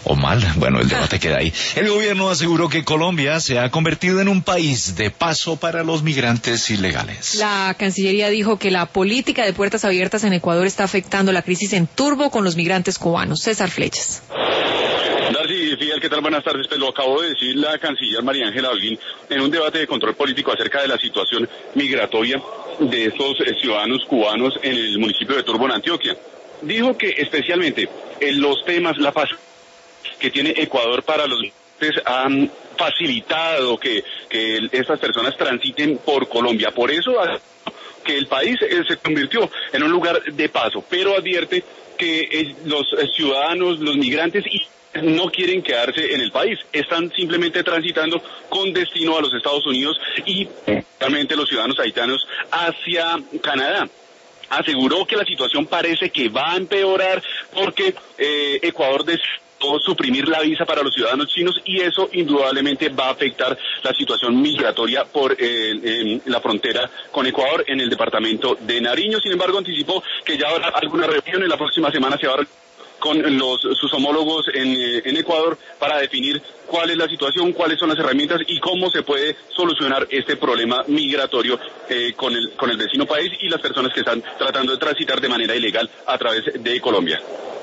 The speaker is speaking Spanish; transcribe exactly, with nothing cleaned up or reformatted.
o mal. Bueno, el debate queda ahí. El gobierno aseguró que Colombia se ha convertido en un país de paso para los migrantes ilegales. La Cancillería dijo que la política de puertas abiertas en Ecuador está afectando la crisis en turbo con los migrantes cubanos. César Flechas. Darcy, Fidel, ¿qué tal? Buenas tardes. Pues lo acabo de decir la canciller María Ángela Holguín en un debate de control político acerca de la situación migratoria de estos eh, ciudadanos cubanos en el municipio de Turbo, en Antioquia. Dijo que especialmente en los temas, la paz que tiene Ecuador para los migrantes han facilitado que, que estas personas transiten por Colombia. Por eso que el país eh, se convirtió en un lugar de paso, pero advierte que eh, los eh, ciudadanos, los migrantes y no quieren quedarse en el país, están simplemente transitando con destino a los Estados Unidos y realmente los ciudadanos haitianos hacia Canadá. Aseguró que la situación parece que va a empeorar porque eh, Ecuador decidió suprimir la visa para los ciudadanos chinos y eso indudablemente va a afectar la situación migratoria por eh, en la frontera con Ecuador en el departamento de Nariño. Sin embargo, anticipó que ya habrá alguna reunión en la próxima semana, se va a con los, sus homólogos en, en Ecuador para definir cuál es la situación, cuáles son las herramientas y cómo se puede solucionar este problema migratorio eh, con el, con el vecino país y las personas que están tratando de transitar de manera ilegal a través de Colombia.